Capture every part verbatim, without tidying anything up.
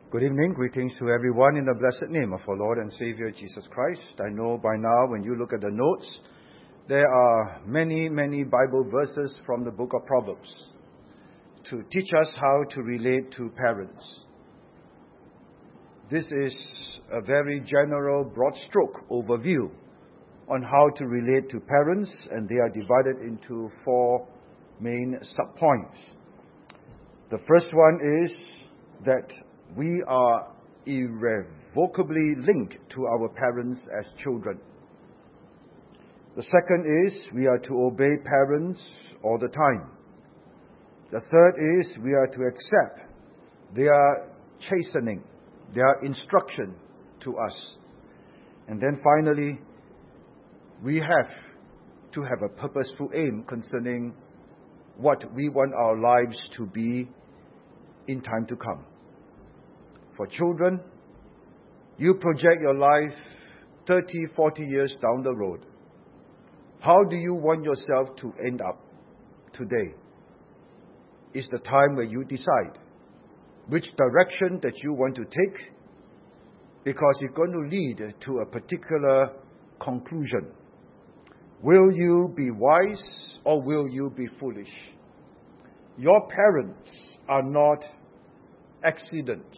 Good evening. Greetings to everyone in the blessed name of our Lord and Savior Jesus Christ. I know by now when you look at the notes, there are many, many Bible verses from the book of Proverbs to teach us how to relate to parents. This is a very general, broad stroke overview on how to relate to parents, and they are divided into four main subpoints. The first one is that we are irrevocably linked to our parents as children. The second is we are to obey parents all the time. The third is we are to accept their chastening, their instruction to us. And then finally, we have to have a purposeful aim concerning what we want our lives to be in time to come. For children, you project your life thirty, forty years down the road. How do you want yourself to end up today? Is the time where you decide which direction that you want to take, because it's going to lead to a particular conclusion. Will you be wise or will you be foolish? Your parents are not accidents.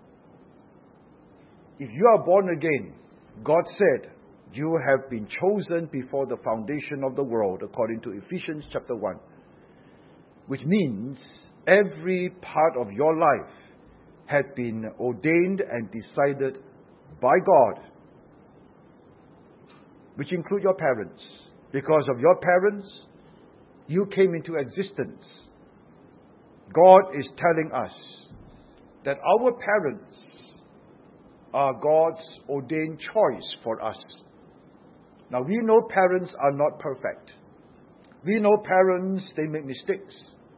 If you are born again, God said, you have been chosen before the foundation of the world, according to Ephesians chapter one. Which means every part of your life had been ordained and decided by God, which include your parents. Because of your parents, you came into existence. God is telling us that our parents are God's ordained choice for us. Now, we know parents are not perfect. We know parents, they make mistakes.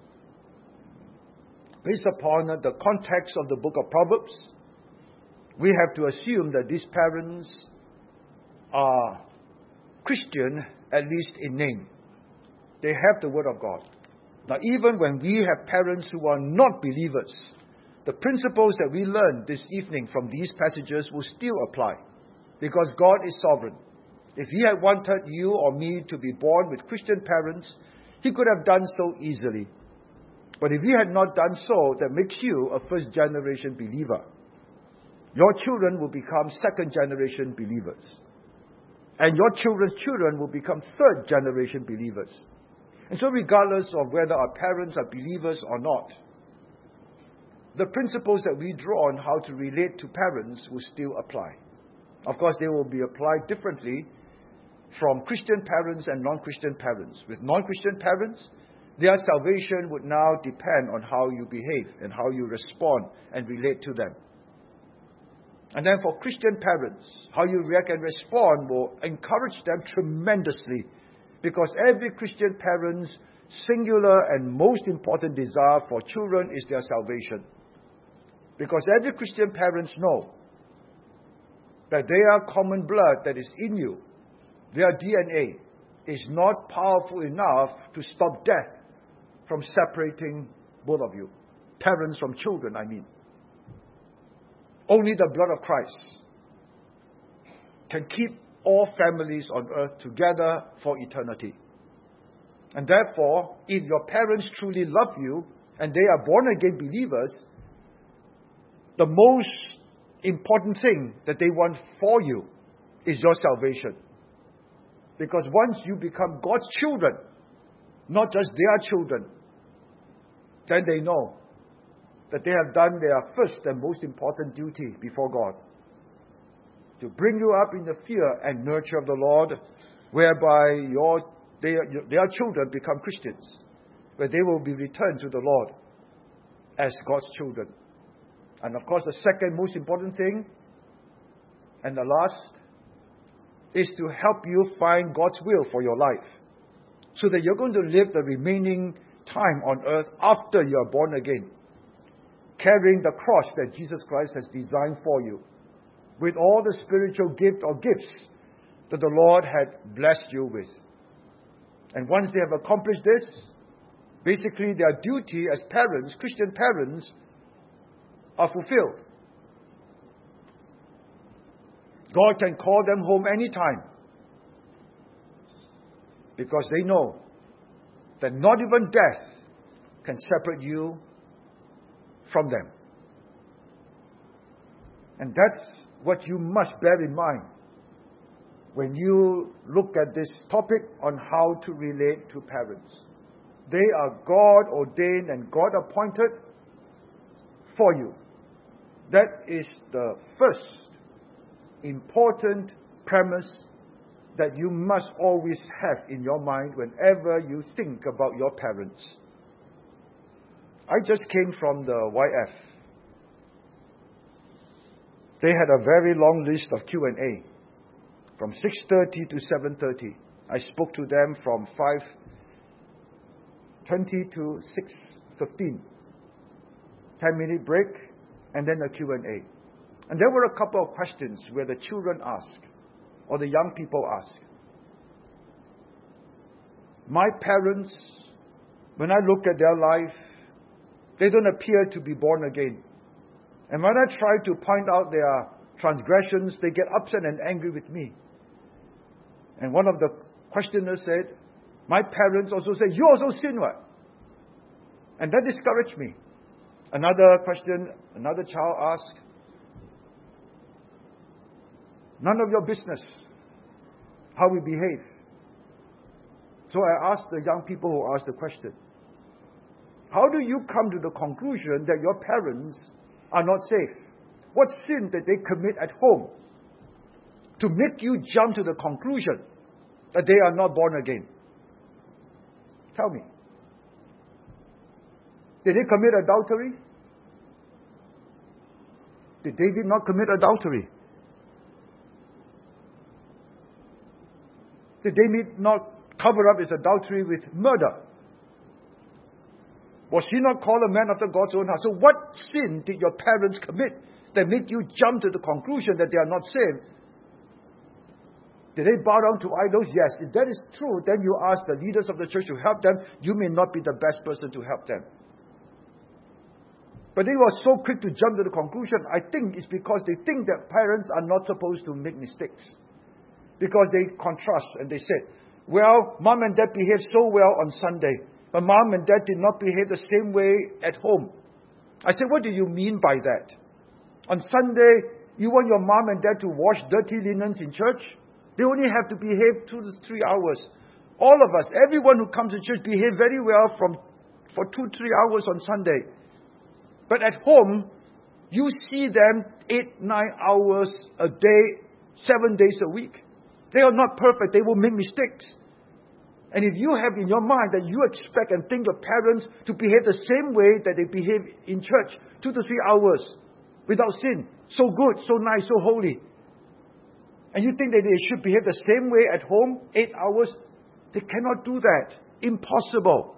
Based upon the context of the book of Proverbs, we have to assume that these parents are Christian, at least in name. They have the Word of God. Now, even when we have parents who are not believers, the principles that we learn this evening from these passages will still apply, because God is sovereign. If He had wanted you or me to be born with Christian parents, He could have done so easily. But if He had not done so, that makes you a first-generation believer. Your children will become second-generation believers. And your children's children will become third-generation believers. And so regardless of whether our parents are believers or not, the principles that we draw on how to relate to parents will still apply. Of course, they will be applied differently from Christian parents and non-Christian parents. With non-Christian parents, their salvation would now depend on how you behave and how you respond and relate to them. And then for Christian parents, how you react and respond will encourage them tremendously, because every Christian parent's singular and most important desire for children is their salvation. Because every Christian parents know that their common blood that is in you, their D N A, is not powerful enough to stop death from separating both of you. Parents from children, I mean. Only the blood of Christ can keep all families on earth together for eternity. And therefore, if your parents truly love you and they are born-again believers, the most important thing that they want for you is your salvation. Because once you become God's children, not just their children, then they know that they have done their first and most important duty before God, to bring you up in the fear and nurture of the Lord, whereby your their, their children become Christians, where they will be returned to the Lord as God's children. And of course, the second most important thing, and the last, is to help you find God's will for your life, so that you're going to live the remaining time on earth after you are born again, carrying the cross that Jesus Christ has designed for you, with all the spiritual gift or gifts that the Lord had blessed you with. And once they have accomplished this, basically their duty as parents, Christian parents, are fulfilled. God can call them home anytime. Because they know that not even death can separate you from them. And that's what you must bear in mind when you look at this topic on how to relate to parents. They are God ordained and God appointed for you. That is the first important premise that you must always have in your mind whenever you think about your parents. I just came from the Y F. They had a very long list of Q and A from six thirty to seven thirty. I spoke to them from five twenty to six fifteen. ten minute break and then a Q and A. And there were a couple of questions where the children asked or the young people asked. My parents, when I look at their life, they don't appear to be born again. And when I try to point out their transgressions, they get upset and angry with me. And one of the questioners said, my parents also said, you also sin what? And that discouraged me. Another question, another child asked, none of your business how we behave. So I asked the young people who asked the question, how do you come to the conclusion that your parents are not safe? What sin did they commit at home to make you jump to the conclusion that they are not born again? Tell me. Did they commit adultery? Did David not commit adultery? Did David not cover up his adultery with murder? Was he not called a man after God's own heart? So what sin did your parents commit that made you jump to the conclusion that they are not saved? Did they bow down to idols? Yes. If that is true, then you ask the leaders of the church to help them. You may not be the best person to help them. But they were so quick to jump to the conclusion, I think it's because they think that parents are not supposed to make mistakes. Because they contrast and they said, well, mom and dad behaved so well on Sunday, but mom and dad did not behave the same way at home. I said, what do you mean by that? On Sunday, you want your mom and dad to wash dirty linens in church? They only have to behave two to three hours. All of us, everyone who comes to church, behave very well from for two, three hours on Sunday. But at home, you see them eight, nine hours a day, seven days a week. They are not perfect. They will make mistakes. And if you have in your mind that you expect and think your parents to behave the same way that they behave in church, two to three hours, without sin, so good, so nice, so holy, and you think that they should behave the same way at home, eight hours, they cannot do that. Impossible.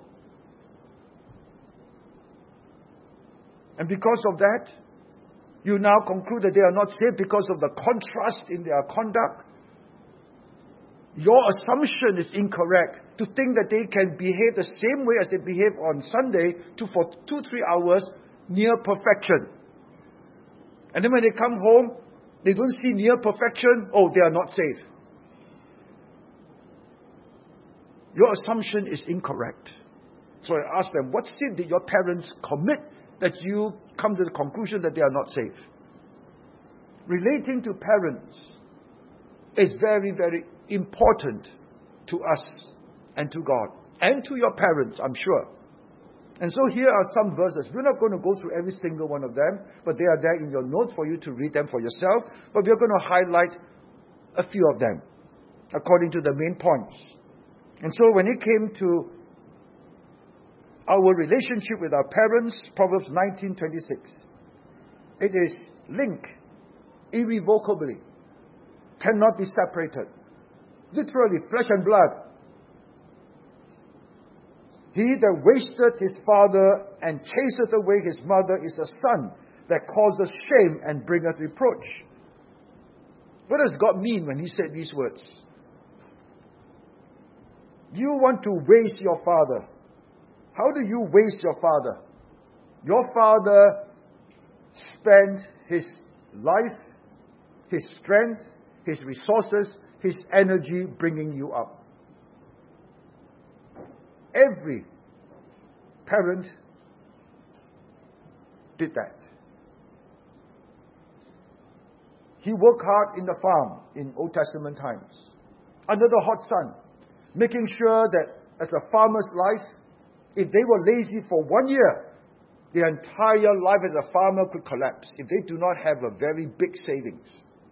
And because of that, you now conclude that they are not saved because of the contrast in their conduct. Your assumption is incorrect to think that they can behave the same way as they behave on Sunday to for two, three hours near perfection. And then when they come home, they don't see near perfection. Oh, they are not saved. Your assumption is incorrect. So I ask them, what sin did your parents commit that you come to the conclusion that they are not saved? Relating to parents is very, very important to us and to God and to your parents, I'm sure. And so here are some verses. We're not going to go through every single one of them, but they are there in your notes for you to read them for yourself. But we're going to highlight a few of them according to the main points. And so when it came to our relationship with our parents, Proverbs nineteen twenty-six, it is linked irrevocably, cannot be separated. Literally, flesh and blood. He that wasteth his father and chaseth away his mother is a son that causeth shame and bringeth reproach. What does God mean when he said these words? You want to waste your father. How do you waste your father? Your father spent his life, his strength, his resources, his energy bringing you up. Every parent did that. He worked hard in the farm in Old Testament times, under the hot sun, making sure that as a farmer's life, if they were lazy for one year, their entire life as a farmer could collapse if they do not have a very big savings.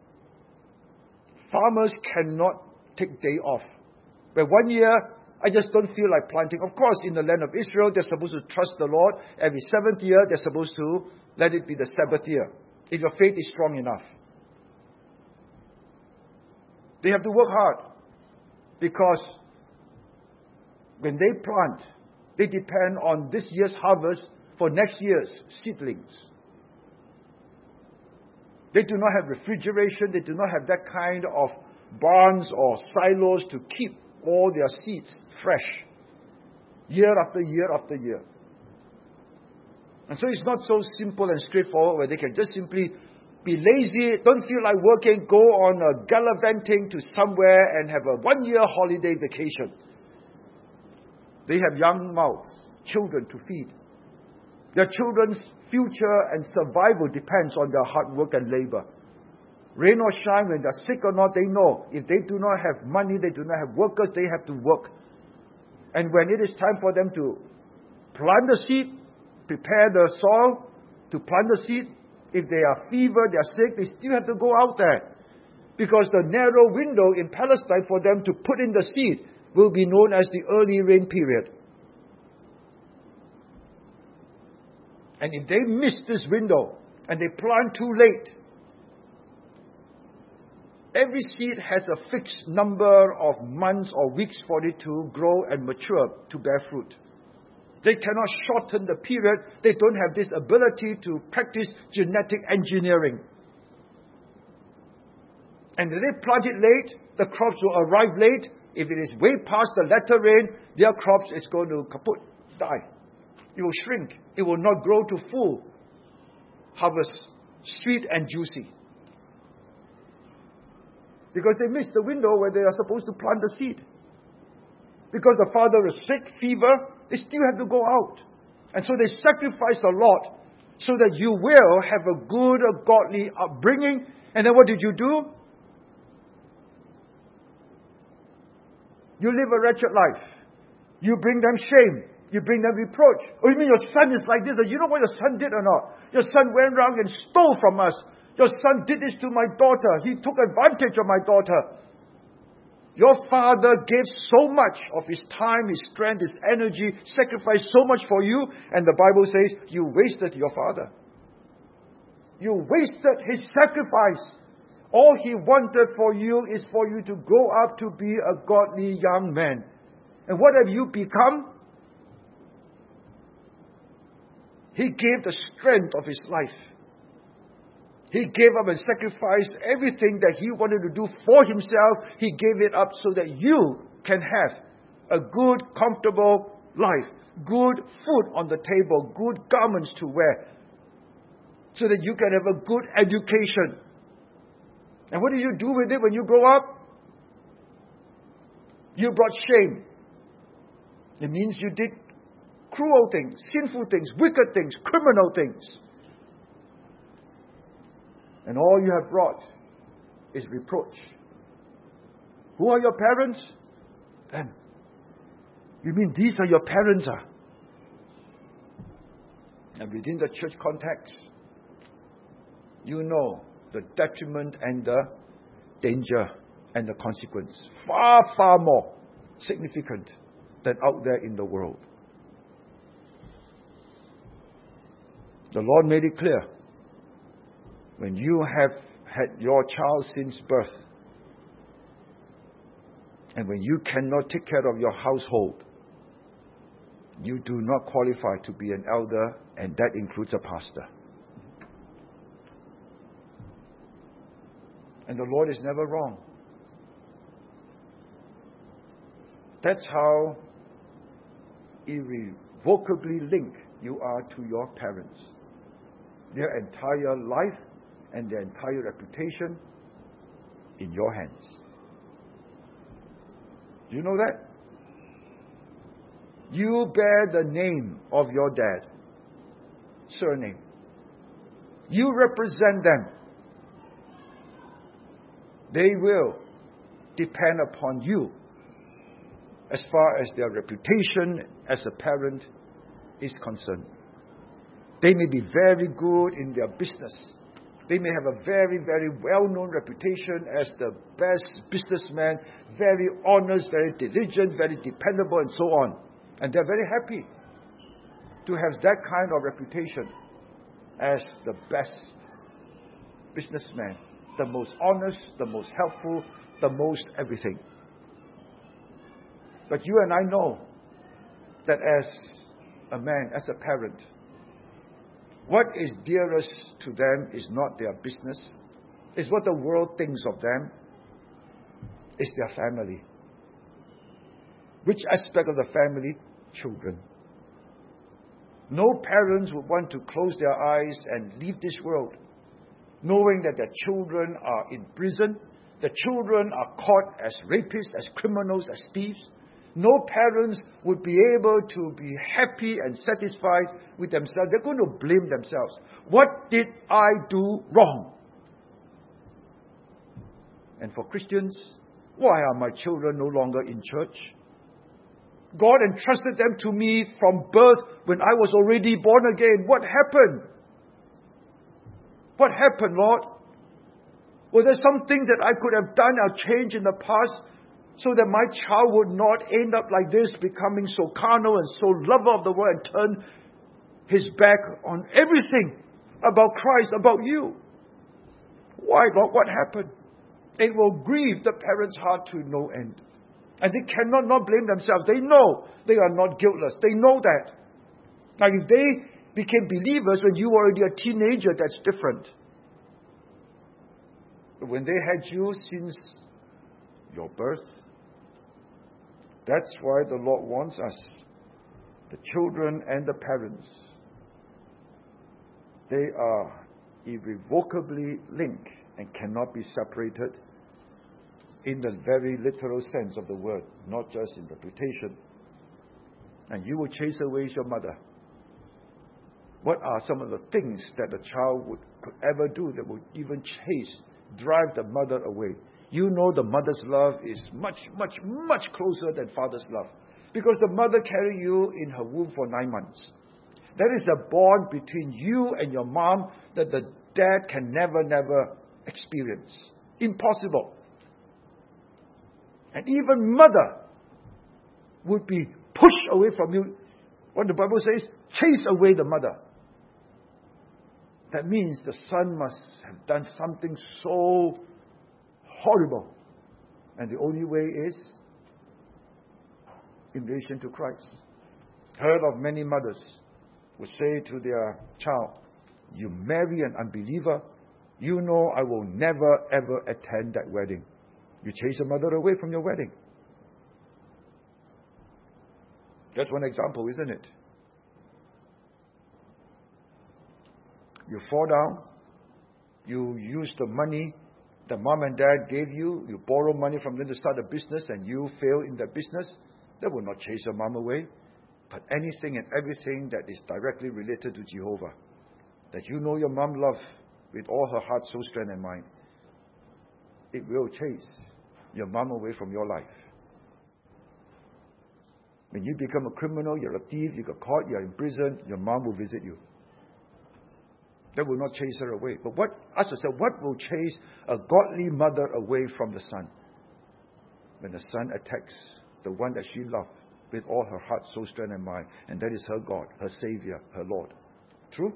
Farmers cannot take day off. But one year, I just don't feel like planting. Of course, in the land of Israel, they're supposed to trust the Lord. Every seventh year, they're supposed to let it be the Sabbath year, if your faith is strong enough. They have to work hard, because when they plant, they depend on this year's harvest for next year's seedlings. They do not have refrigeration. They do not have that kind of barns or silos to keep all their seeds fresh, year after year after year. And so it's not so simple and straightforward where they can just simply be lazy, don't feel like working, go on a gallivanting to somewhere and have a one-year holiday vacation. They have young mouths, children to feed. Their children's future and survival depends on their hard work and labor. Rain or shine, when they're sick or not, they know. If they do not have money, they do not have workers, they have to work. And when it is time for them to plant the seed, prepare the soil to plant the seed, if they are fever, they are sick, they still have to go out there. Because the narrow window in Palestine for them to put in the seed will be known as the early rain period. And if they miss this window and they plant too late, every seed has a fixed number of months or weeks for it to grow and mature to bear fruit. They cannot shorten the period. They don't have this ability to practice genetic engineering. And if they plant it late, the crops will arrive late. If it is way past the latter rain, their crops is going to kaput, die. It will shrink. It will not grow to full harvest, sweet and juicy. Because they missed the window where they are supposed to plant the seed. Because the father is sick, fever, they still have to go out. And so they sacrificed a lot so that you will have a good, a godly upbringing. And then what did you do? You live a wretched life. You bring them shame. You bring them reproach. Oh, you mean your son is like this? You know what your son did or not? Your son went around and stole from us. Your son did this to my daughter. He took advantage of my daughter. Your father gave so much of his time, his strength, his energy, sacrificed so much for you, and the Bible says you wasted your father. You wasted his sacrifice. All he wanted for you is for you to grow up to be a godly young man. And what have you become? He gave the strength of his life. He gave up and sacrificed everything that he wanted to do for himself. He gave it up so that you can have a good, comfortable life, good food on the table, good garments to wear, so that you can have a good education. And what do you do with it when you grow up? You brought shame. It means you did cruel things, sinful things, wicked things, criminal things. And all you have brought is reproach. Who are your parents? Them. You mean these are your parents? Ah? And within the church context, you know the detriment and the danger and the consequence. Far, far more significant than out there in the world. The Lord made it clear. When you have had your child since birth, and when you cannot take care of your household, you do not qualify to be an elder, and that includes a pastor. And the Lord is never wrong. That's how irrevocably linked you are to your parents. Their entire life and their entire reputation in your hands. Do you know that? You bear the name of your dad, surname. You represent them. They will depend upon you as far as their reputation as a parent is concerned. They may be very good in their business. They may have a very, very well-known reputation as the best businessman, very honest, very diligent, very dependable, and so on. And they're very happy to have that kind of reputation as the best businessman, the most honest, the most helpful, the most everything. But you and I know that as a man, as a parent, what is dearest to them is not their business. It's what the world thinks of them. It's their family. Which aspect of the family? Children. No parents would want to close their eyes and leave this world, knowing that their children are in prison, the children are caught as rapists, as criminals, as thieves. No parents would be able to be happy and satisfied with themselves. They're going to blame themselves. What did I do wrong? And for Christians, why are my children no longer in church? God entrusted them to me from birth when I was already born again. What happened? What happened, Lord? Were there some things that I could have done or changed in the past so that my child would not end up like this, becoming so carnal and so lover of the world and turn his back on everything about Christ, about you? Why, Lord? What happened? It will grieve the parents' heart to no end. And they cannot not blame themselves. They know they are not guiltless. They know that. Now, if they became believers when you were already a teenager, that's different. But when they had you since your birth, that's why the Lord wants us, the children and the parents. They are irrevocably linked and cannot be separated in the very literal sense of the word, not just in reputation. And you will chase away your mother. What are some of the things that a child would, could ever do that would even chase, drive the mother away? You know the mother's love is much, much, much closer than father's love. Because the mother carried you in her womb for nine months. That is a bond between you and your mom that the dad can never, never experience. Impossible. And even mother would be pushed away from you. What the Bible says, chase away the mother. That means the son must have done something so horrible. And the only way is in relation to Christ. Heard of many mothers would say to their child, you marry an unbeliever, you know I will never ever attend that wedding. You chase your mother away from your wedding. That's one example, isn't it? You fall down, you use the money that mom and dad gave you, you borrow money from them to start a business and you fail in that business. That will not chase your mom away. But anything and everything that is directly related to Jehovah, that you know your mom loves with all her heart, soul, strength, and mind, it will chase your mom away from your life. When you become a criminal, you're a thief, you got caught, you're in prison, your mom will visit you. That will not chase her away. But what, as I said, what will chase a godly mother away from the son? When the son attacks the one that she loved with all her heart, soul, strength, and mind, and that is her God, her Savior, her Lord. True?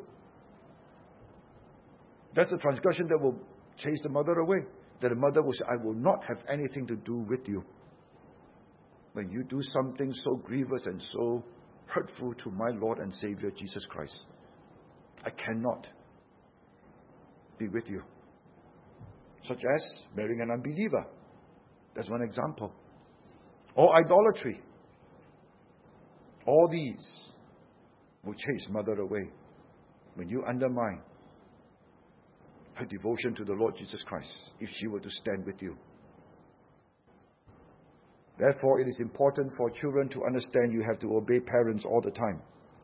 That's a transgression that will chase the mother away. That the mother will say, I will not have anything to do with you. When you do something so grievous and so hurtful to my Lord and Savior, Jesus Christ, I cannot be with you. Such as marrying an unbeliever. That's one example. Or idolatry. All these will chase mother away when you undermine her devotion to the Lord Jesus Christ if she were to stand with you. Therefore, it is important for children to understand you have to obey parents all the time.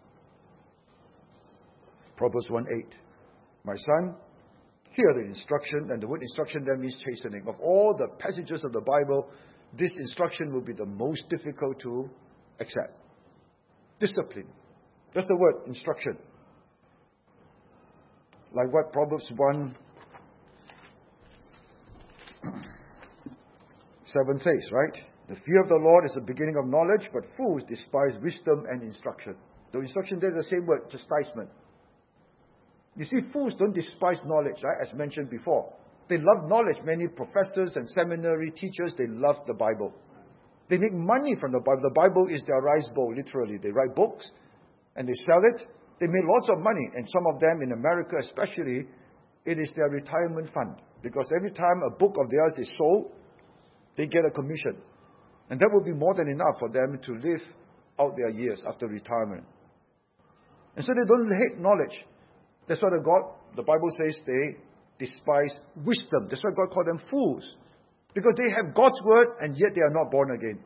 Proverbs one eight. My son, hear the instruction, and the word instruction there means chastening. Of all the passages of the Bible, this instruction will be the most difficult to accept. Discipline. That's the word, instruction. Like what Proverbs one seven says, right? The fear of the Lord is the beginning of knowledge, but fools despise wisdom and instruction. The instruction there is the same word, chastisement. You see, fools don't despise knowledge, right? As mentioned before. They love knowledge. Many professors and seminary teachers, they love the Bible. They make money from the Bible. The Bible is their rice bowl, literally. They write books and they sell it. They make lots of money. And some of them, in America especially, it is their retirement fund. Because every time a book of theirs is sold, they get a commission. And that will be more than enough for them to live out their years after retirement. And so they don't hate knowledge. That's why the God, the Bible says they despise wisdom. That's why God called them fools. Because they have God's word and yet they are not born again.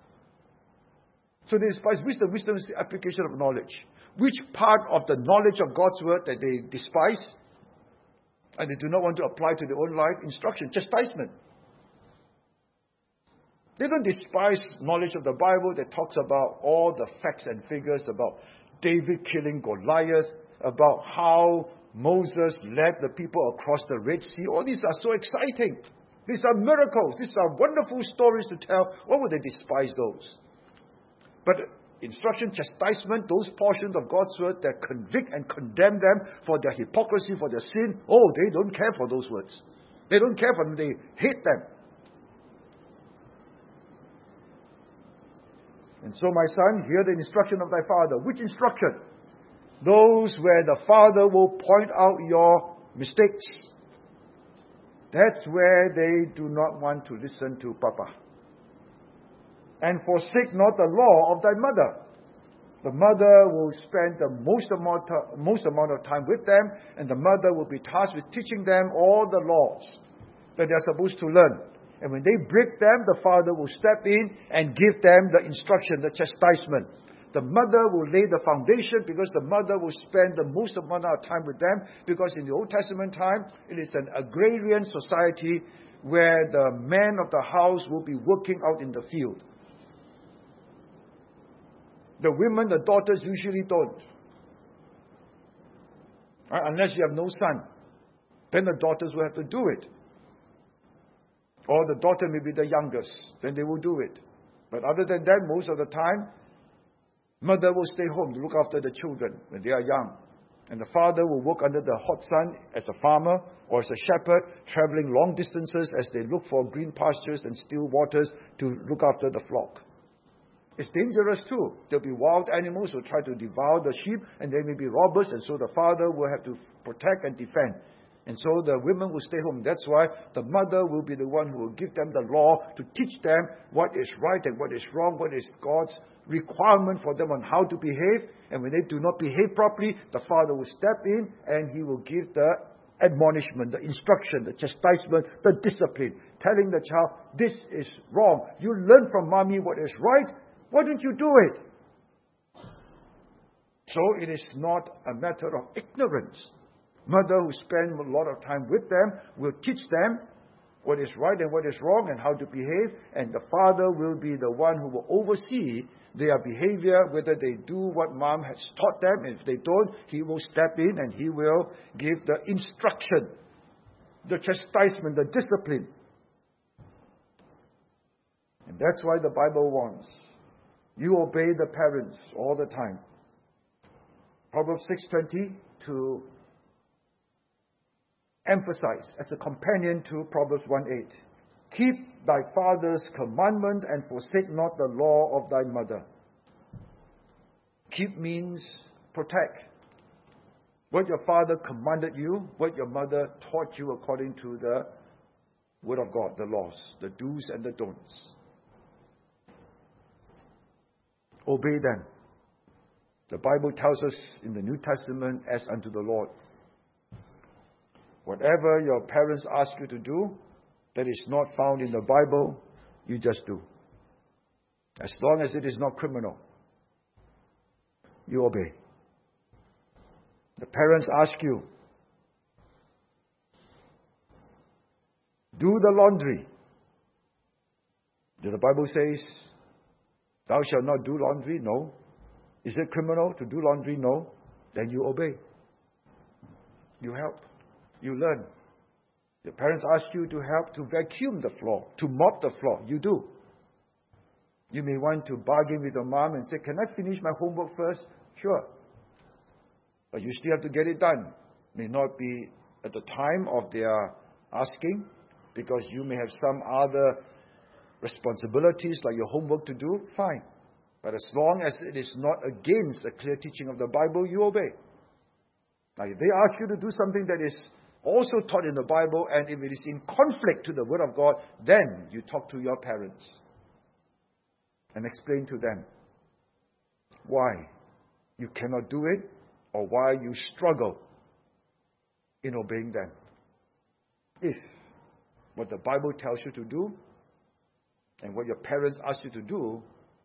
So they despise wisdom. Wisdom is the application of knowledge. Which part of the knowledge of God's word that they despise and they do not want to apply to their own life? Instruction, chastisement. They don't despise knowledge of the Bible that talks about all the facts and figures about David killing Goliath, about how Moses led the people across the Red Sea. All these are so exciting. These are miracles. These are wonderful stories to tell. Why would they despise those? But instruction, chastisement, those portions of God's word that convict and condemn them for their hypocrisy, for their sin, oh, they don't care for those words. They don't care for them. They hate them. And so, my son, hear the instruction of thy father. Which instruction? Those where the father will point out your mistakes. That's where they do not want to listen to Papa. And forsake not the law of thy mother. The mother will spend the most amount, of, most amount of time with them, and the mother will be tasked with teaching them all the laws that they are supposed to learn. And when they break them, the father will step in and give them the instruction, the chastisement. The mother will lay the foundation because the mother will spend the most amount of time with them, because in the Old Testament time, it is an agrarian society where the man of the house will be working out in the field. The women, the daughters usually don't. Right? Unless you have no son. Then the daughters will have to do it. Or the daughter may be the youngest. Then they will do it. But other than that, most of the time, mother will stay home to look after the children when they are young. And the father will work under the hot sun as a farmer or as a shepherd, traveling long distances as they look for green pastures and still waters to look after the flock. It's dangerous too. There'll be wild animals who try to devour the sheep, and there may be robbers, and so the father will have to protect and defend. And so the women will stay home. That's why the mother will be the one who will give them the law to teach them what is right and what is wrong, what is God's requirement for them on how to behave. And when they do not behave properly, the father will step in and he will give the admonishment, the instruction, the chastisement, the discipline, telling the child, this is wrong. You learn from mommy what is right. Why don't you do it? So it is not a matter of ignorance. Mother who spends a lot of time with them will teach them what is right and what is wrong and how to behave. And the father will be the one who will oversee their behavior, whether they do what mom has taught them. And if they don't, he will step in and he will give the instruction, the chastisement, the discipline. And that's why the Bible wants you obey the parents all the time. Proverbs six twenty to emphasize as a companion to Proverbs one eight. Keep thy father's commandment and forsake not the law of thy mother. Keep means protect. What your father commanded you, what your mother taught you according to the word of God, the laws, the do's and the don'ts. Obey them. The Bible tells us in the New Testament, as unto the Lord. Whatever your parents ask you to do that is not found in the Bible, you just do. As long as it is not criminal, you obey. The parents ask you, do the laundry. Did the Bible says, thou shalt not do laundry? No. Is it criminal to do laundry? No. Then you obey. You help. You learn. Your parents ask you to help to vacuum the floor, to mop the floor. You do. You may want to bargain with your mom and say, can I finish my homework first? Sure. But you still have to get it done. May not be at the time of their asking, because you may have some other responsibilities like your homework to do. Fine. But as long as it is not against a clear teaching of the Bible, you obey. Now, if they ask you to do something that is also taught in the Bible, and if it is in conflict to the Word of God, then you talk to your parents and explain to them why you cannot do it or why you struggle in obeying them. If what the Bible tells you to do and what your parents ask you to do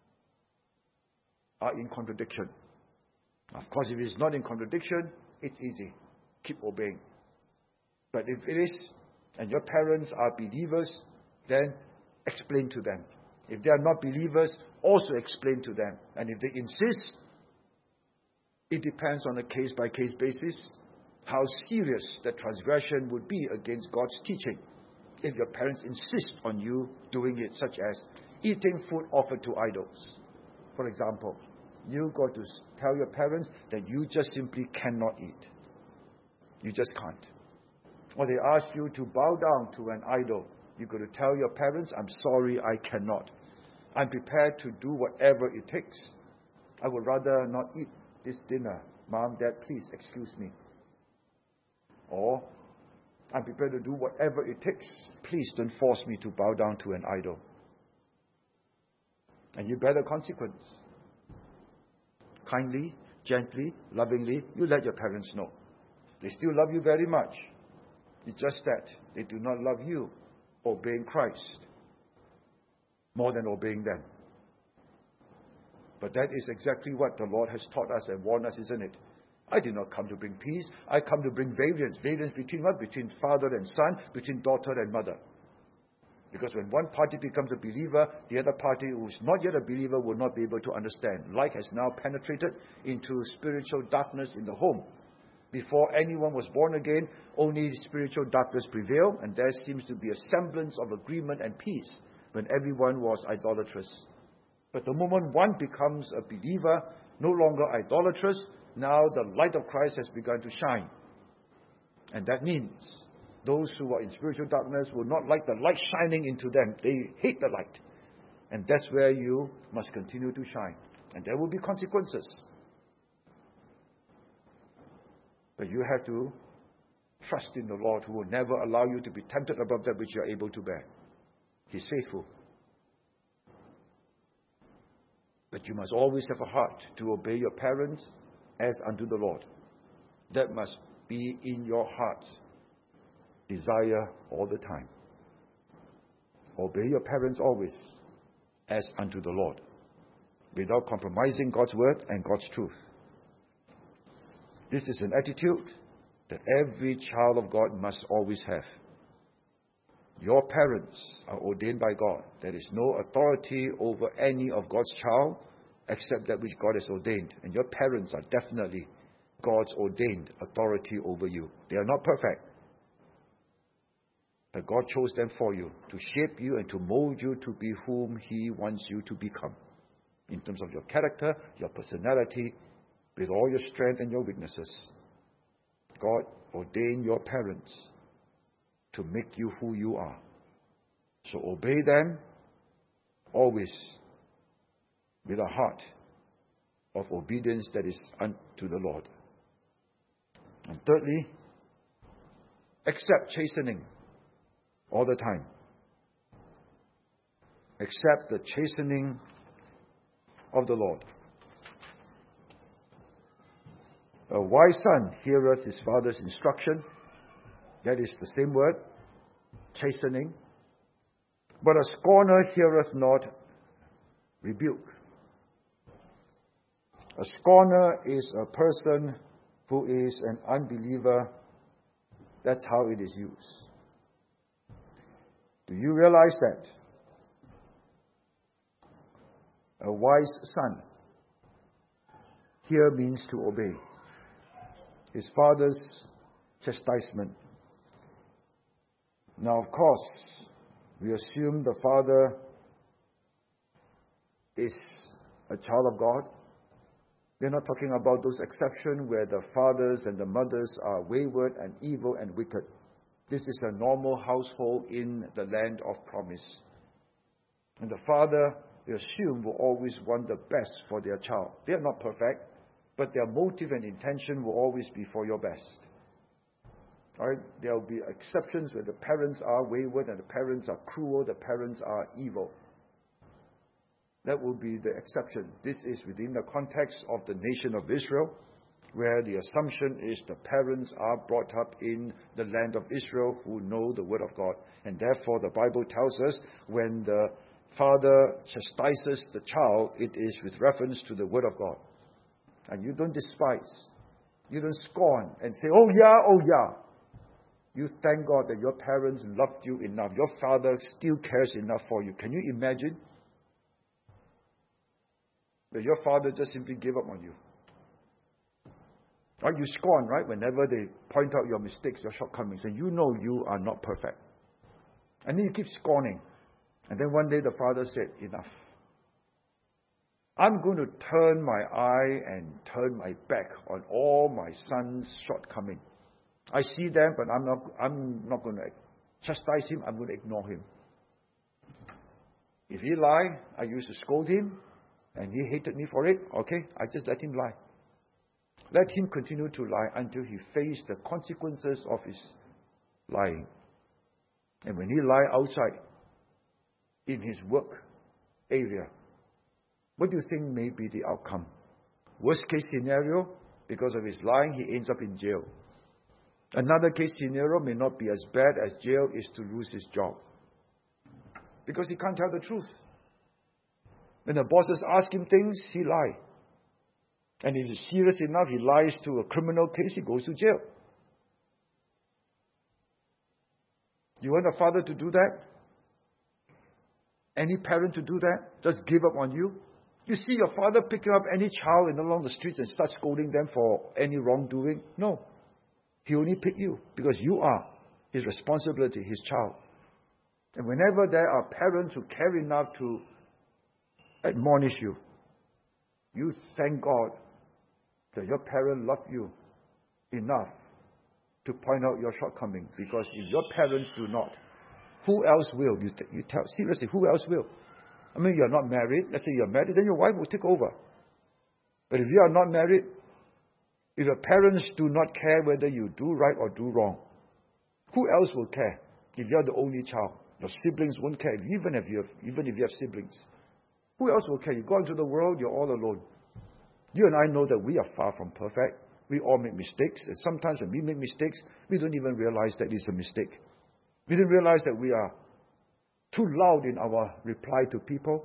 are in contradiction. Of course, if it's not in contradiction, it's easy. Keep obeying. But if it is, and your parents are believers, then explain to them. If they are not believers, also explain to them. And if they insist, it depends on a case-by-case basis how serious the transgression would be against God's teaching. If your parents insist on you doing it, such as eating food offered to idols. For example, you got to tell your parents that you just simply cannot eat. You just can't. Or they ask you to bow down to an idol. You've got to tell your parents, I'm sorry, I cannot. I'm prepared to do whatever it takes. I would rather not eat this dinner. Mom, Dad, please excuse me. Or, I'm prepared to do whatever it takes. Please don't force me to bow down to an idol. And you bear the consequence. Kindly, gently, lovingly, you let your parents know. They still love you very much. It's just that they do not love you obeying Christ more than obeying them. But that is exactly what the Lord has taught us and warned us, isn't it? I did not come to bring peace. I come to bring variance. Variance between what? Between father and son, between daughter and mother. Because when one party becomes a believer, the other party who is not yet a believer will not be able to understand. Light has now penetrated into spiritual darkness in the home. Before anyone was born again, only spiritual darkness prevailed, and there seems to be a semblance of agreement and peace when everyone was idolatrous. But the moment one becomes a believer, no longer idolatrous, now the light of Christ has begun to shine. And that means those who are in spiritual darkness will not like the light shining into them. They hate the light. And that's where you must continue to shine. And there will be consequences. But you have to trust in the Lord, who will never allow you to be tempted above that which you are able to bear. He's faithful. But you must always have a heart to obey your parents as unto the Lord. That must be in your heart desire all the time. Obey your parents always as unto the Lord, without compromising God's word and God's truth. This is an attitude that every child of God must always have. Your parents are ordained by God. There is no authority over any of God's child except that which God has ordained. And your parents are definitely God's ordained authority over you. They are not perfect. But God chose them for you, to shape you and to mold you to be whom He wants you to become. In terms of your character, your personality, with all your strength and your weaknesses. God ordained your parents to make you who you are. So obey them always with a heart of obedience that is unto the Lord. And thirdly, accept chastening all the time. Accept the chastening of the Lord. A wise son heareth his father's instruction, That is the same word, chastening. But a scorner heareth not rebuke. A scorner is a person who is an unbeliever. That's how it is used. Do you realize that? A wise son here means to obey his father's chastisement. Now, of course, we assume the father is a child of God. We're not talking about those exceptions where the fathers and the mothers are wayward and evil and wicked. This is a normal household in the land of promise. And the father, we assume, will always want the best for their child. They are not perfect, but their motive and intention will always be for your best. All right? There will be exceptions where the parents are wayward and the parents are cruel, the parents are evil. That will be the exception. This is within the context of the nation of Israel, where the assumption is the parents are brought up in the land of Israel who know the Word of God. And therefore, the Bible tells us when the father chastises the child, it is with reference to the Word of God. And you don't despise. You don't scorn and say, oh yeah, oh yeah. You thank God that your parents loved you enough. Your father still cares enough for you. Can you imagine? That your father just simply gave up on you. Right? You scorn, right? Whenever they point out your mistakes, your shortcomings, and you know you are not perfect. And then you keep scorning. And then one day the father said, enough. I'm going to turn my eye and turn my back on all my son's shortcomings. I see them, but I'm not, I'm not going to chastise him. I'm going to ignore him. If he lie, I used to scold him. And he hated me for it, okay, I just let him lie. Let him continue to lie until he faced the consequences of his lying. And when he lie outside, in his work area, what do you think may be the outcome? Worst case scenario, because of his lying, he ends up in jail. Another case scenario may not be as bad as jail is to lose his job. Because he can't tell the truth. When the bosses ask him things, he lies. And if it's serious enough, he lies to a criminal case, he goes to jail. You want a father to do that? Any parent to do that? Just give up on you? You see your father picking up any child in along the streets and start scolding them for any wrongdoing? No. He only picked you because you are his responsibility, his child. And whenever there are parents who care enough to admonish you, you thank God that your parent loved you enough to point out your shortcoming. Because if your parents do not, who else will? You, t- you tell seriously, who else will? I mean, you're not married. Let's say you're married, then your wife will take over. But if you are not married, if your parents do not care whether you do right or do wrong, who else will care? If you're the only child, your siblings won't care. Even if you have, even if you have siblings. Who else will care? You go into the world, you're all alone. You and I know that we are far from perfect. We all make mistakes. And sometimes when we make mistakes, we don't even realize that it's a mistake. We don't realize that we are too loud in our reply to people.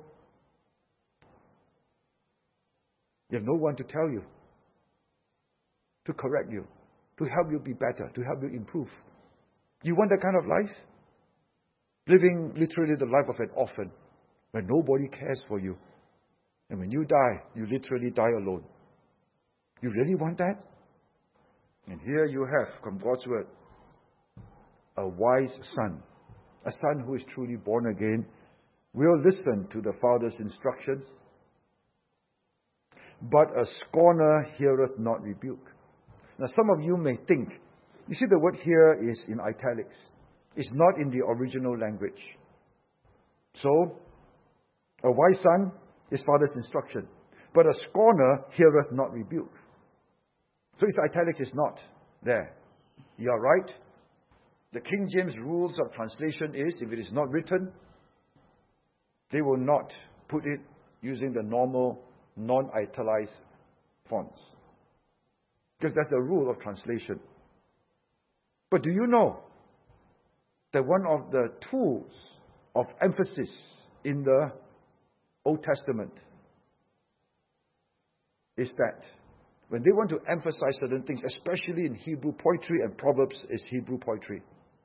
You have no one to tell you, to correct you, to help you be better, to help you improve. You want that kind of life? Living literally the life of an orphan, where nobody cares for you. And when you die, you literally die alone. You really want that? And here you have, from God's word, a wise son. A son who is truly born again will listen to the father's instructions. But a scorner heareth not rebuke. Now some of you may think, you see the word here is in italics. It's not in the original language. So, a wise son is father's instruction. But a scorner heareth not rebuke. So its italics is not there. You are right. The King James rules of translation is, if it is not written, they will not put it using the normal non-italicized fonts. Because that's the rule of translation. But do you know that one of the tools of emphasis in the Old Testament is that when they want to emphasize certain things, especially in Hebrew poetry, and Proverbs is Hebrew poetry,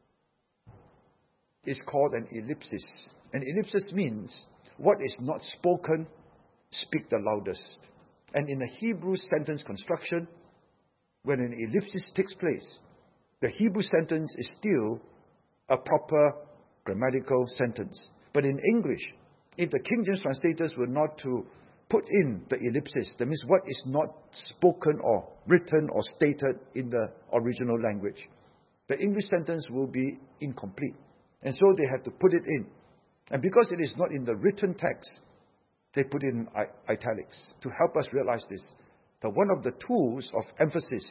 it's called an ellipsis. An ellipsis means what is not spoken, speak the loudest. And in the Hebrew sentence construction, when an ellipsis takes place, the Hebrew sentence is still a proper grammatical sentence. But in English, if the King James translators were not to put in the ellipsis, that means what is not spoken or written or stated in the original language, the English sentence will be incomplete. And so they have to put it in. And because it is not in the written text, they put it in italics to help us realize this. That one of the tools of emphasis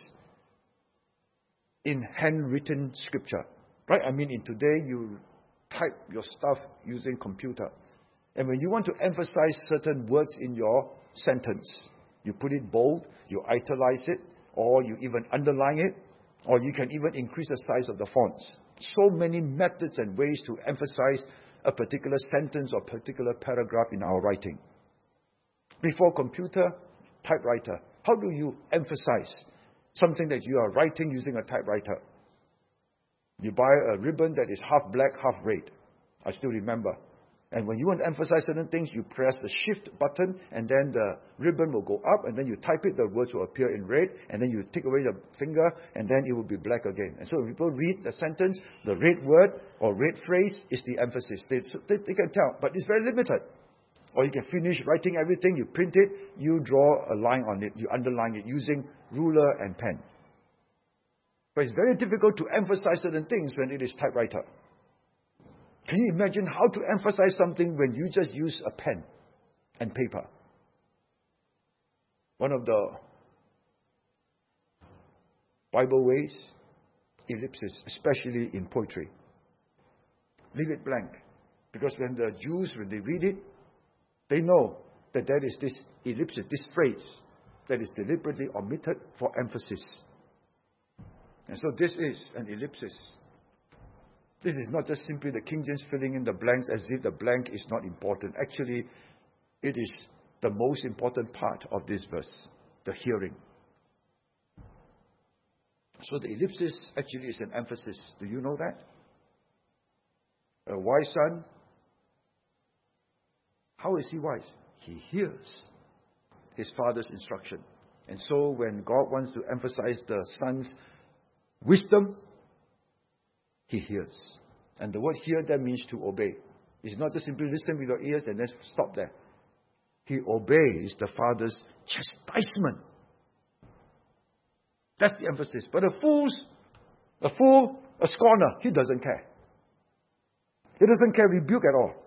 in handwritten scripture, right? I mean, in today, you type your stuff using computer. And when you want to emphasize certain words in your sentence, you put it bold, you italize it, or you even underline it, or you can even increase the size of the fonts. So many methods and ways to emphasize a particular sentence or particular paragraph in our writing. Before computer, typewriter. How do you emphasize something that you are writing using a typewriter? You buy a ribbon that is half black, half red. I still remember. And when you want to emphasize certain things, you press the shift button, and then the ribbon will go up, and then you type it, the words will appear in red, and then you take away the finger, and then it will be black again. And so when people read the sentence, the red word or red phrase is the emphasis. They, they, they can tell, but it's very limited. Or you can finish writing everything, you print it, you draw a line on it, you underline it using ruler and pen. But it's very difficult to emphasize certain things when it is typewriter. Can you imagine how to emphasize something when you just use a pen and paper? One of the Bible ways, ellipsis, especially in poetry. Leave it blank. Because when the Jews, when they read it, they know that there is this ellipsis, this phrase, that is deliberately omitted for emphasis. And so this is an ellipsis. This is not just simply the King James filling in the blanks as if the blank is not important. Actually, it is the most important part of this verse, the hearing. So the ellipsis actually is an emphasis. Do you know that? A wise son, how is he wise? He hears his father's instruction. And so when God wants to emphasize the son's wisdom, he hears. And the word hear there means to obey. It's not just simply listen with your ears and then stop there. He obeys the father's chastisement. That's the emphasis. But a fool's, a fool, a scorner, he doesn't care. He doesn't care rebuke at all.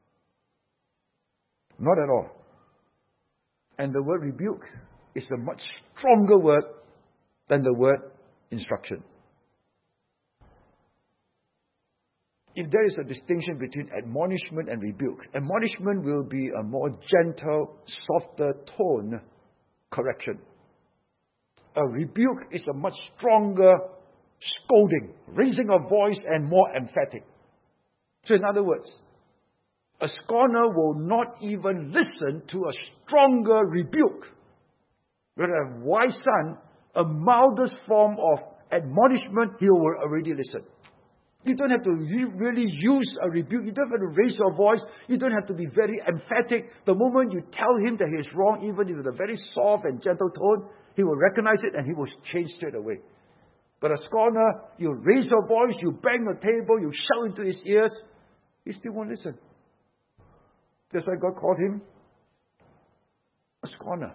Not at all. And the word rebuke is a much stronger word than the word instruction. If there is a distinction between admonishment and rebuke, admonishment will be a more gentle, softer tone correction. A rebuke is a much stronger scolding, raising a voice and more emphatic. So in other words, a scorner will not even listen to a stronger rebuke. Whereas a wise son, a mildest form of admonishment, he will already listen. You don't have to really use a rebuke. You don't have to raise your voice. You don't have to be very emphatic. The moment you tell him that he is wrong, even if it's a very soft and gentle tone, he will recognize it and he will change straight away. But a scorner, you raise your voice, you bang the table, you shout into his ears, he still won't listen. That's why God called him a scorner.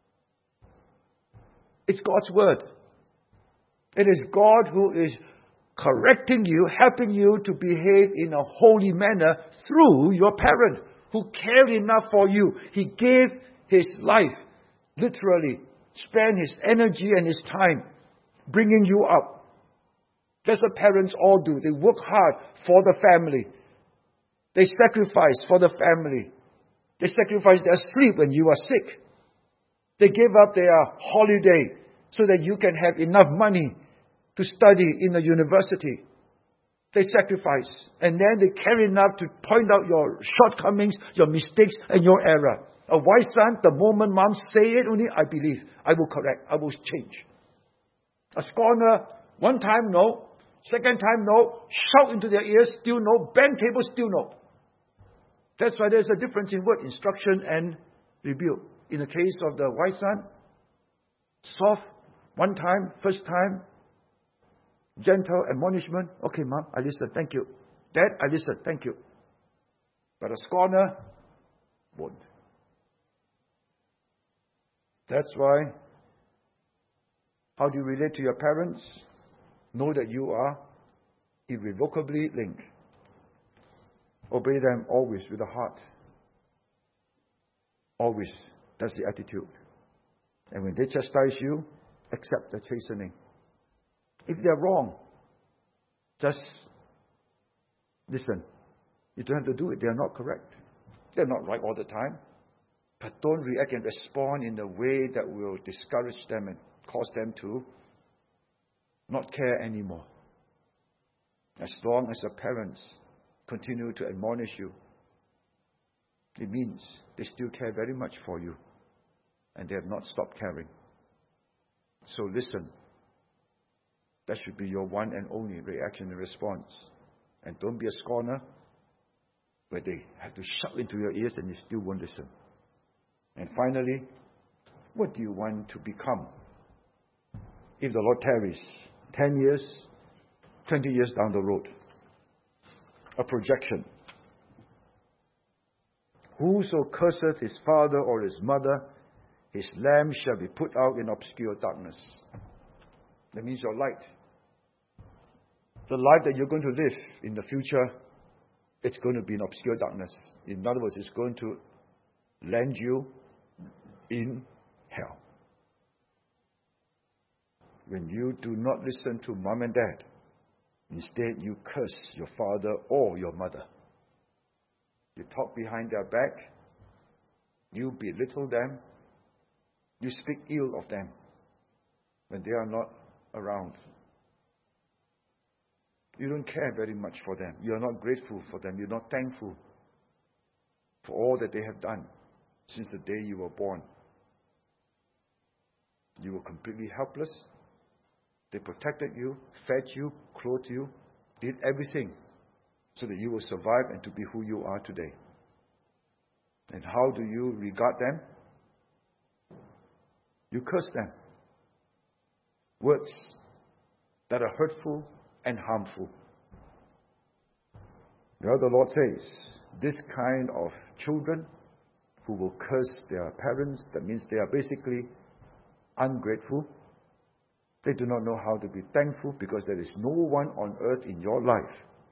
It's God's word. It is God who is correcting you, helping you to behave in a holy manner through your parent who cared enough for you. He gave his life, literally, spent his energy and his time bringing you up. That's what parents all do. They work hard for the family. They sacrifice for the family. They sacrifice their sleep when you are sick. They give up their holiday so that you can have enough money to study in a university. they sacrifice. And then they care enough to point out your shortcomings, your mistakes, and your error. A wise son, the moment mom say it only, I believe. I will correct. I will change. A scorner, one time no. Second time no. Shout into their ears, still no. Bend table, still no. That's why there's a difference in word instruction and rebuke. In the case of the wise son, soft, one time, first time, gentle admonishment. Okay, mom, I listen, thank you. Dad, I listen, thank you. But a scorner won't. That's why, how do you relate to your parents? Know that you are irrevocably linked. Obey them always with a heart. Always. That's the attitude. And when they chastise you, accept the chastening. If they're wrong, just listen. You don't have to do it. They're not correct. They're not right all the time. But don't react and respond in a way that will discourage them and cause them to not care anymore. As long as the parents continue to admonish you, it means they still care very much for you and they have not stopped caring. So listen. That should be your one and only reaction and response. And don't be a scorner where they have to shout into your ears and you still won't listen. And finally, what do you want to become? If the Lord tarries ten years, twenty years down the road. A projection. Whoso curseth his father or his mother, his lamp shall be put out in obscure darkness. That means your light. The life that you're going to live in the future, it's going to be in obscure darkness. In other words, it's going to land you in hell. When you do not listen to mom and dad, instead you curse your father or your mother. You talk behind their back. You belittle them. You speak ill of them when they are not around. You don't care very much for them. You are not grateful for them. You're not thankful for all that they have done since the day you were born. You were completely helpless. They protected you, fed you, clothed you, did everything so that you will survive and to be who you are today. And how do you regard them? You curse them. Words that are hurtful and harmful. Well, the Lord says, this kind of children who will curse their parents, that means they are basically ungrateful. They do not know how to be thankful because there is no one on earth in your life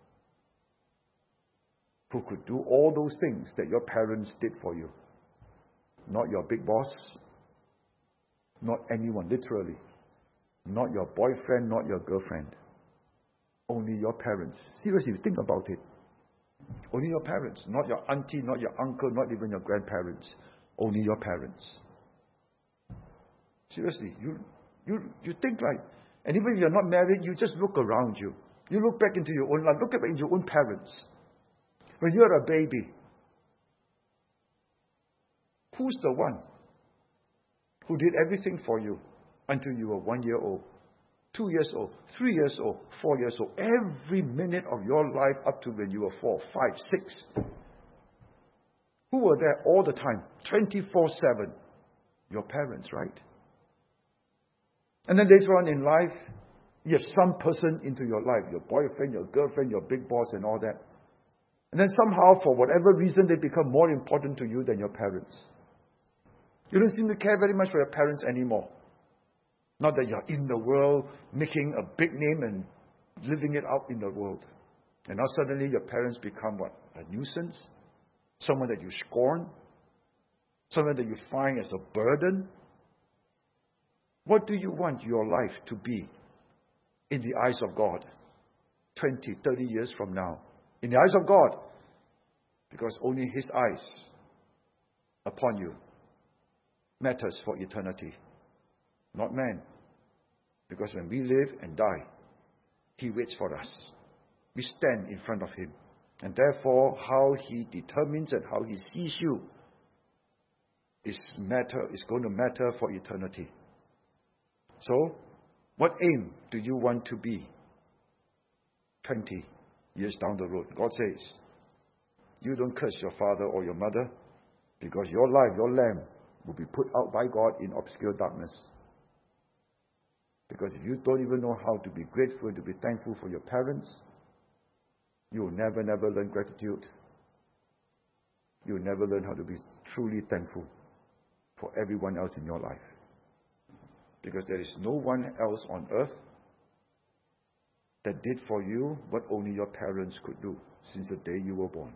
who could do all those things that your parents did for you. Not your big boss, not anyone, literally. Not your boyfriend, not your girlfriend. Only your parents. Seriously, think about it. Only your parents. Not your auntie, not your uncle, not even your grandparents. Only your parents. Seriously, you you you think like, and even if you're not married, you just look around you. You look back into your own life. Look back into your own parents. When you're a baby, who's the one who did everything for you until you were one year old, two years old, three years old, four years old? Every minute of your life up to when you were four, five, six. Who were there all the time? twenty-four seven. Your parents, right? And then later on in life, you have some person into your life, your boyfriend, your girlfriend, your big boss and all that. And then somehow, for whatever reason, they become more important to you than your parents. You don't seem to care very much for your parents anymore. Not that you're in the world, making a big name and living it out in the world. And now suddenly your parents become what? A nuisance? Someone that you scorn? Someone that you find as a burden? What do you want your life to be in the eyes of God twenty, thirty years from now? In the eyes of God. Because only His eyes upon you matters for eternity. Not man. Because when we live and die, He waits for us. we stand in front of Him. And therefore, how He determines and how He sees you is matter is going to matter for eternity. So, what aim do you want to be twenty years down the road? God says, you don't curse your father or your mother, because your life, your lamb, will be put out by God in obscure darkness. Because if you don't even know how to be grateful, to be thankful for your parents, you will never, never learn gratitude. You will never learn how to be truly thankful for everyone else in your life. Because there is no one else on earth that did for you what only your parents could do since the day you were born.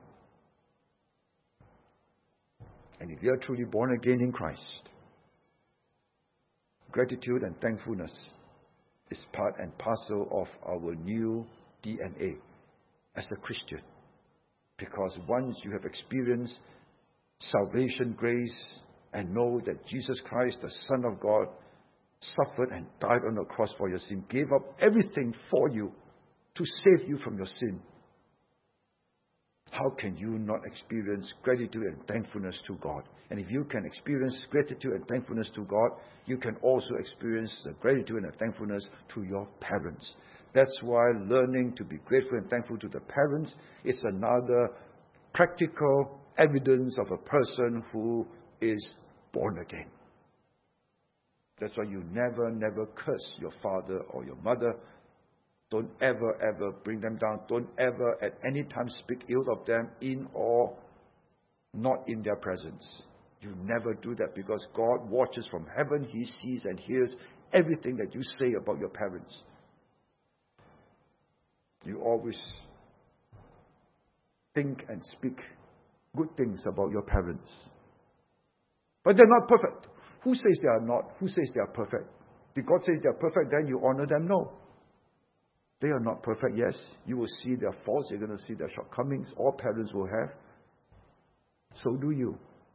And if you are truly born again in Christ, gratitude and thankfulness is part and parcel of our new D N A as a Christian. Because once you have experienced salvation, grace, and know that Jesus Christ, the Son of God, suffered and died on the cross for your sin, gave up everything for you to save you from your sin, how can you not experience gratitude and thankfulness to God? And if you can experience gratitude and thankfulness to God, you can also experience the gratitude and thankfulness to your parents. That's why learning to be grateful and thankful to the parents is another practical evidence of a person who is born again. That's why you never, never curse your father or your mother. Don't ever, ever bring them down. Don't ever at any time speak ill of them in or not in their presence. You never do that, because God watches from heaven. He sees and hears everything that you say about your parents. You always think and speak good things about your parents. But they're not perfect. Who says they are not? Who says they are perfect? Did God say they are perfect, then you honor them? No. They are not perfect, yes. You will see their faults. You're going to see their shortcomings. All parents will have. So do you.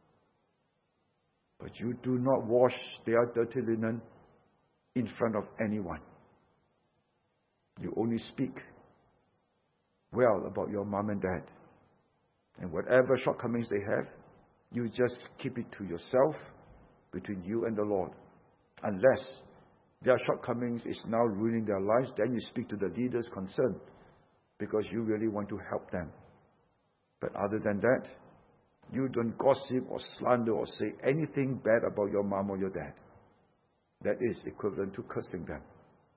But you do not wash their dirty linen in front of anyone. You only speak well about your mom and dad. And whatever shortcomings they have, you just keep it to yourself, between you and the Lord. Unless their shortcomings is now ruining their lives, then you speak to the leaders concerned, because you really want to help them. But other than that, you don't gossip or slander or say anything bad about your mom or your dad. That is equivalent to cursing them.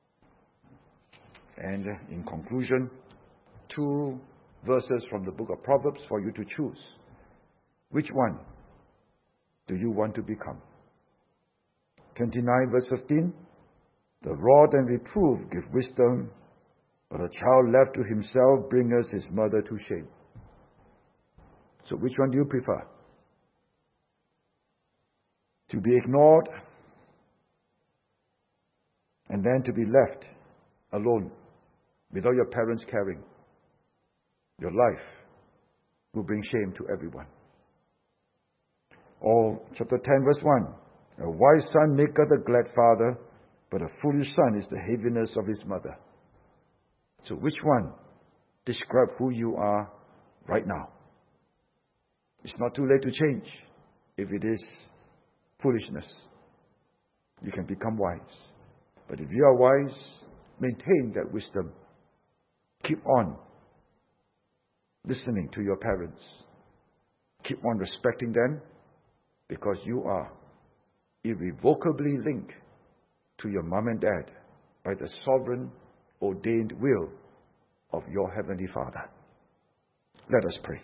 And in conclusion, two verses from the book of Proverbs for you to choose. Which one do you want to become? twenty-nine verse fifteen. The rod and reproof give wisdom, but a child left to himself bringeth his mother to shame. So which one do you prefer? To be ignored and then to be left alone without your parents caring? Your life will bring shame to everyone. Or chapter ten verse one. A wise son maketh a glad father, but a foolish son is the heaviness of his mother. So which one describe who you are right now? It's not too late to change. If it is foolishness, you can become wise. But if you are wise, maintain that wisdom. Keep on listening to your parents. Keep on respecting them, because you are irrevocably linked to your mom and dad by the sovereign ordained will of your Heavenly Father. Let us pray.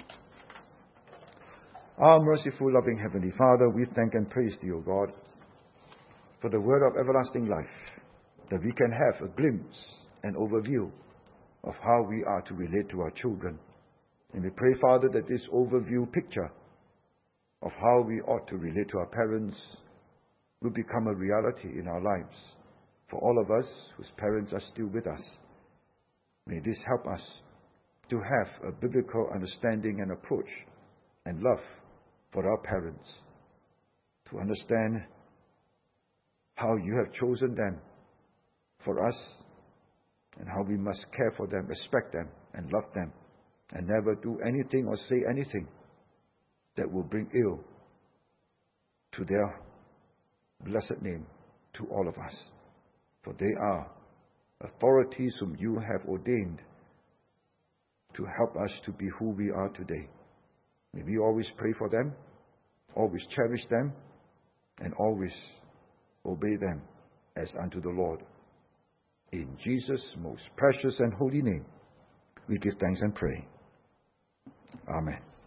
Our merciful, loving Heavenly Father, we thank and praise Thee, O God, for the word of everlasting life, that we can have a glimpse and overview of how we are to relate to our children. And we pray, Father, that this overview picture of how we ought to relate to our parents will become a reality in our lives. For all of us whose parents are still with us, may this help us to have a biblical understanding and approach and love for our parents, to understand how you have chosen them for us and how we must care for them, respect them, and love them, and never do anything or say anything that will bring ill to their blessed name, to all of us. For they are authorities whom you have ordained to help us to be who we are today. May we always pray for them, always cherish them, and always obey them as unto the Lord. In Jesus' most precious and holy name, we give thanks and pray. Amen.